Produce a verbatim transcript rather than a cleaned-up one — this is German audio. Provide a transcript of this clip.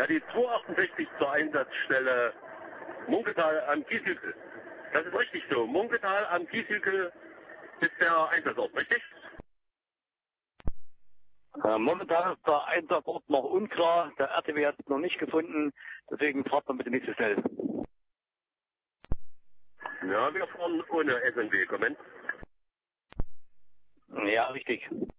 Ja, die zweihundertachtundsechzig zur Einsatzstelle Munketal am Kieshügel. Das ist richtig so. Munketal am Kieshügel ist der Einsatzort, richtig? Äh, momentan ist der Einsatzort noch unklar. Der R T W hat es noch nicht gefunden. Deswegen fahrt man bitte nicht so schnell. Ja, wir fahren ohne S N W. Comment? Ja, richtig.